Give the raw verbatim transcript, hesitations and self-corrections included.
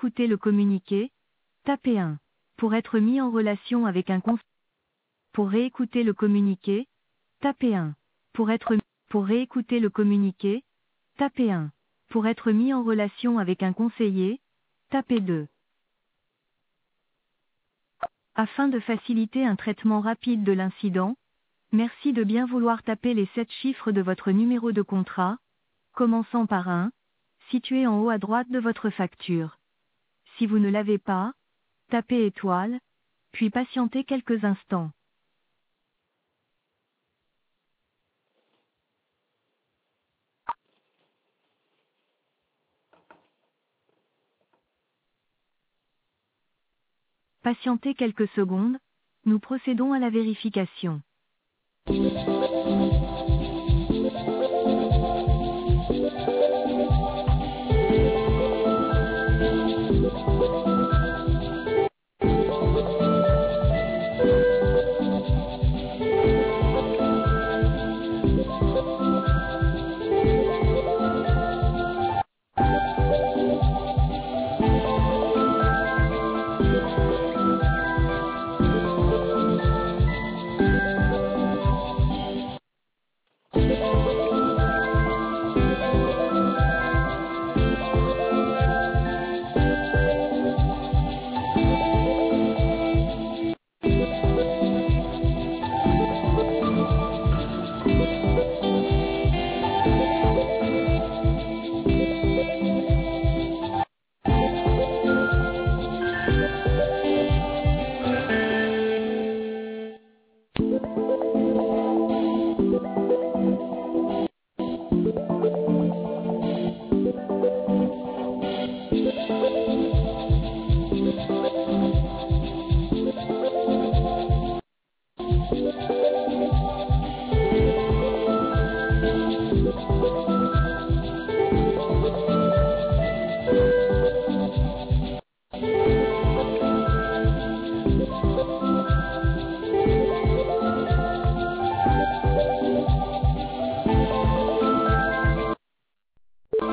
réécouter le communiqué, tapez un. Pour être mis en relation avec un conseiller. Pour réécouter le communiqué, tapez un. Pour être pour réécouter le communiqué, tapez un. Pour être mis en relation avec un conseiller, tapez deux. Afin de faciliter un traitement rapide de l'incident, merci de bien vouloir taper les sept chiffres de votre numéro de contrat, commençant par un, situé en haut à droite de votre facture. Si vous ne l'avez pas, tapez étoile, puis patientez quelques instants. Patientez quelques secondes, nous procédons à la vérification.